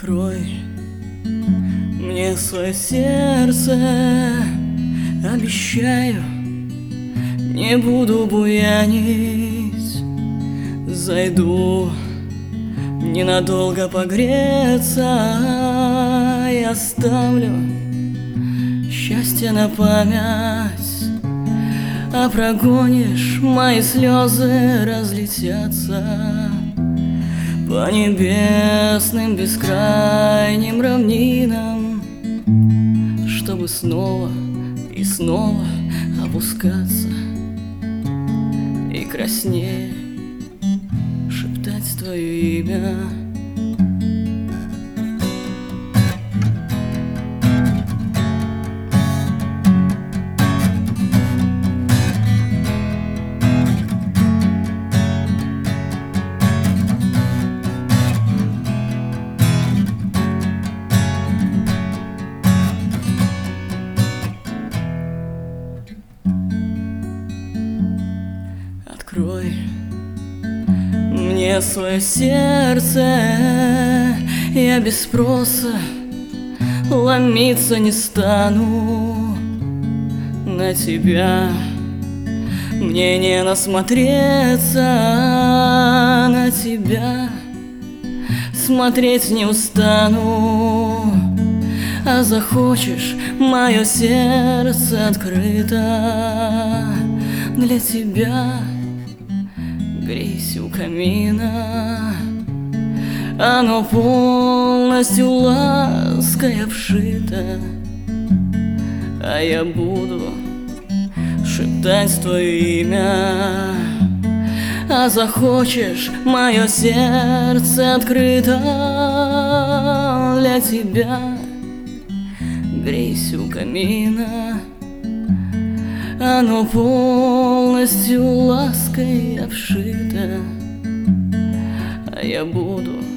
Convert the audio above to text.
Открой мне свое сердце, обещаю, не буду буянить. Зайду ненадолго погреться и оставлю счастье на память. А прогонишь, мои слезы разлетятся по небесным бескрайним равнинам, чтобы снова и снова опускаться и краснее шептать твое имя. Открой мне свое сердце, я без спроса ломиться не стану на тебя. Мне не насмотреться на тебя, смотреть не устану. А захочешь, мое сердце открыто для тебя. Грейся у камина, оно полностью лаской обшито, а я буду шептать твое имя. А захочешь, мое сердце открыто для тебя. Грейся у камина, оно полностью лаской обшито, а я буду